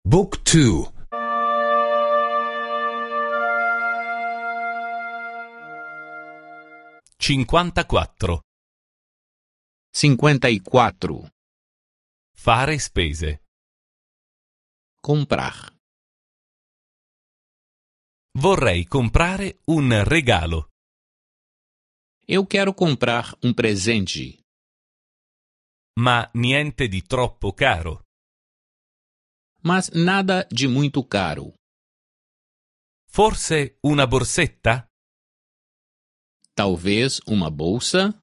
Book 2. 54. 54. Fare spese. Comprar. Vorrei comprare un regalo. Eu quero comprar um presente, Ma niente di troppo caro. mas nada de muito caro. Forse una borsetta? Talvez uma bolsa?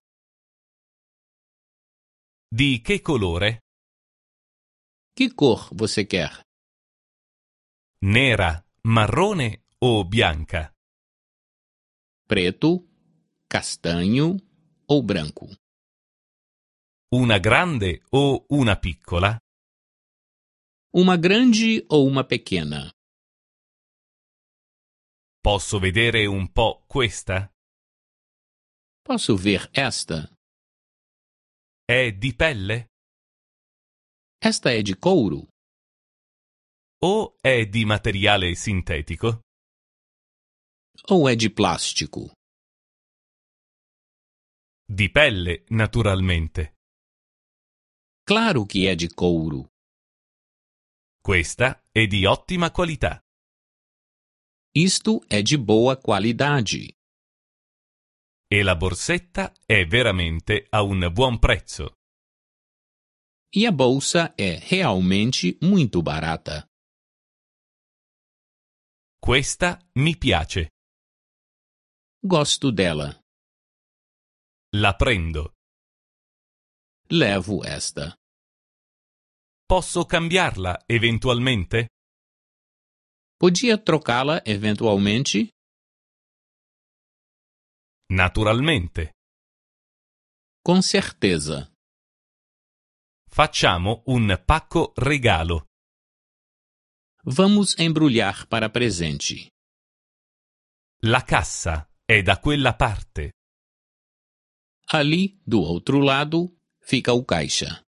Di che colore? Que cor você quer? Nera, marrone o bianca? Preto, castanho ou branco? Una grande o una piccola? Uma grande ou uma pequena? Posso vedere un po' questa? Posso ver esta? È di pelle? Esta é de couro? O è di materiale sintetico? Ou é de plástico? Di pelle, naturalmente. Claro que é de couro. Questa è di ottima qualità. Isto é de boa qualidade. E la borsetta è veramente a un buon prezzo. E a bolsa é realmente muito barata. Questa mi piace. Gosto dela. La prendo. Levo esta. Posso cambiarla eventualmente? Podia trocá-la eventualmente? Naturalmente. Com certeza. Facciamo un pacco regalo. Vamos embrulhar para presente. La cassa è da quella parte. Ali, do outro lado, fica o caixa.